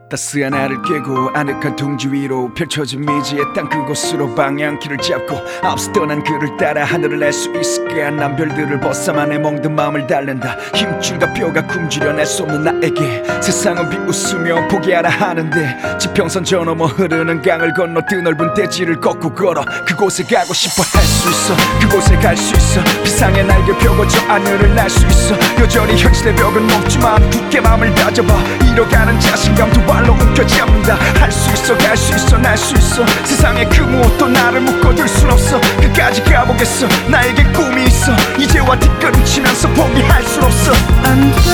따스한 알을 깨고 아늑한 둥지 위로 펼쳐진 미지의 땅 그곳으로 방향키를 잡고 앞서 떠난 그를 따라 하늘을 날 수 있을까. 난 별들을 벗어만에 멍든 마음을 달랜다. 힘줄과 뼈가 굶주려 내쏟는 나에게 세상은 비웃으며 포기하라 하는데 지평선 저 너머 흐르는 강을 건너 드넓은 대지를 걷고 걸어 그곳에 가고 싶어 할 수 있어. 그곳에 갈 수 있어. 비상의 날개 펴고 저 하늘을 날 수 있어. 여전히 현실의 벽은 높지만 굳게 마음을 다져봐. 잃어가는 자신감 두 발로 움켜잡는다. 할 수 있어 갈 수 있어 날 수 있어. 세상의 그 무엇도 나를 묶어둘 순 없어. 끝까지 가보겠어. 나에게 꿈이 있어. 이제와 뒷걸음치면서 포기할 순 없어. 안 돼,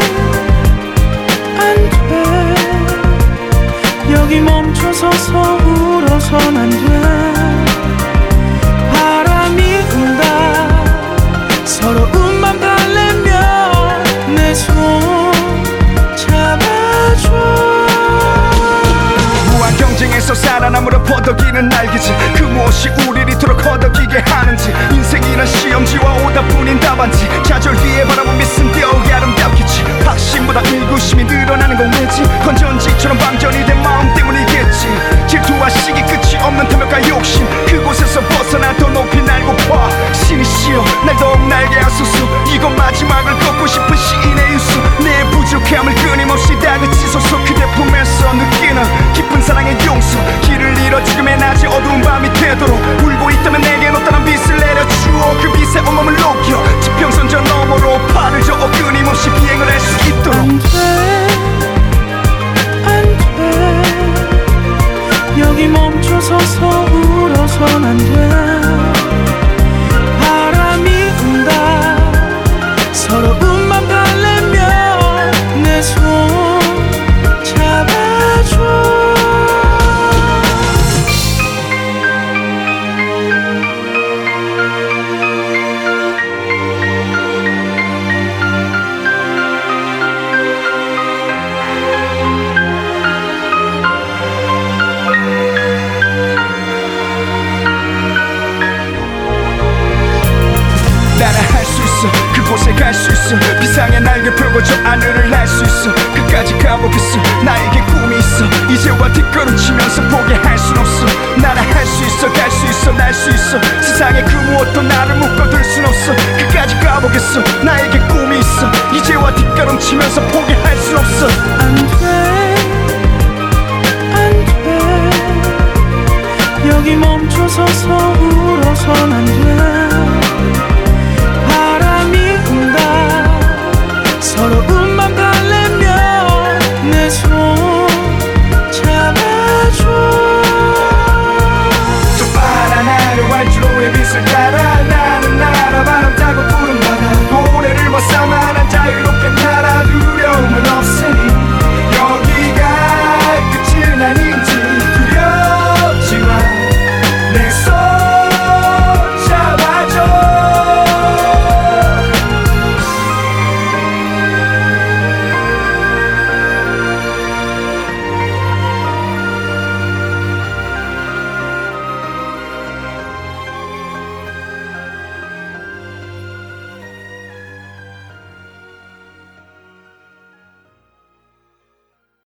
안 돼. 여기 멈춰서서 울어선 안 돼. 바람이 분다. 서러움만 달래며 내 손 잡아줘. 무한 경쟁에서 살아남으려 퍼덕이는 날개지. 그 무엇이 우리를 이토록 허덕이게 하는지. 인생이란 시험지와 오답뿐인 답안지. 좌절기에 바라본 미슨 겨우게 아름답겠지. 확신보다 의구심이 늘어나는 건 왜지. 건전지처럼 방전이 된 마음 때문이겠지. 질투와 시기 끝이 없는 탐욕과 욕심. 그곳에서 벗어나 더 높이 날고파. 신이시여 날 더욱 날게 하소서. 이건 마지막을 걷고 싶은 시인의 유수. 내 부족함을 끊임없이 다그치소서. 그대 품에서 느끼는 깊은 사랑의 용서. 길을 잃어 죽음의 낮에 어두운 밤이 되도록 울고 있다면 내게 너따란 빛을 내려주어. 그 빛에 온몸을 녹여 지평선 저 너머로 팔을 저어 끊임없이 비행을 할 수 있도록. 안 돼, 안 돼. 여기 멈춰서서 울어선 안 돼. 바람이 분다. 서러움만 달래며 내 손 잡아줘. 나는 할 수 있어. 그곳에 갈 수 있어. 비상의 날개 펴고 저 하늘을 날 수 있어. 끝까지 가보겠어. 나에게 꿈이 있어. 이제와 뒷걸음치면서 포기할 순 없어. 나는 할 수 있어 갈 수 있어 날 수 있어. 세상의 그 무엇도 나를 묶어둘 순 없어. 끝까지 가보겠어. 나에게 꿈이 있어. 이제와 뒷걸음치면서 포기할 순 없어. 안 돼, 안 돼. 여기 멈춰서서 울어선 안 돼.